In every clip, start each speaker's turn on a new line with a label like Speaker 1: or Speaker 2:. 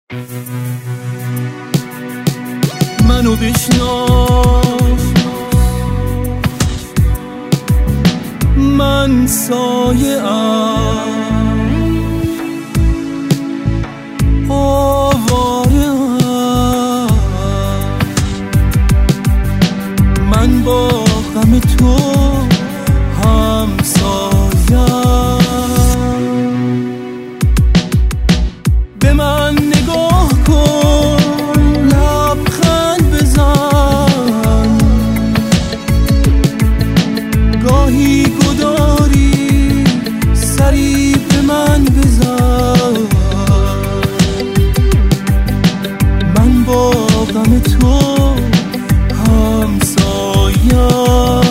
Speaker 1: منو بشناس، من سایه ام، آواره ام، من با غم تو همسایم. به من نگاه کن، لبخند بزن، گاهی گداری سری به من بزن، من با غم تو همسایم.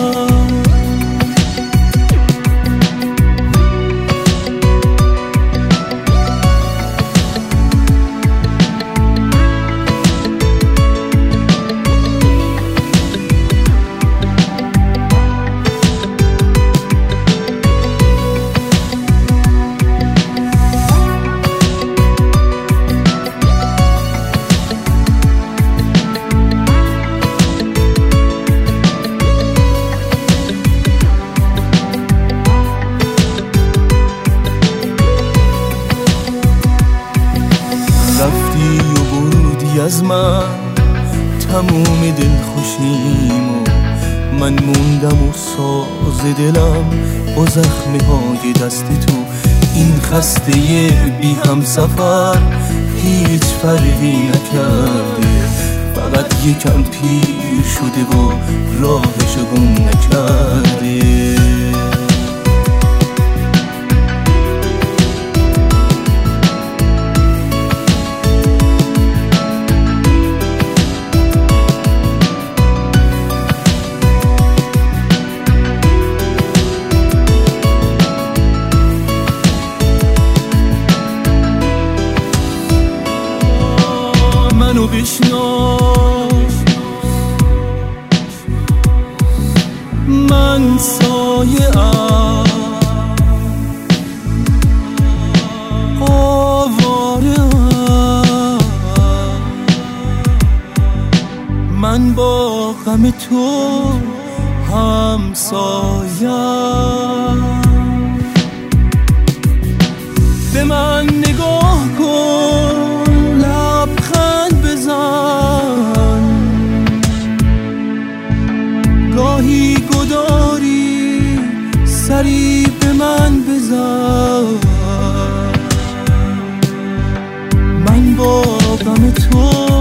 Speaker 1: رفتی و بردی از من تموم دلخوشیمو، من موندم و ساز دلم با زخمه های دست تو. این خسته بی هم سفر هیچ فرقی نکرده، فقط یکم پیر شده و راهشو گم نکرده. منو بشناس، من سایه ام، آواره ام، من با غم تو همسایم. به من نگاه کن، لبخند بزن، گاهی گداری سری به من بزن، من با غم تو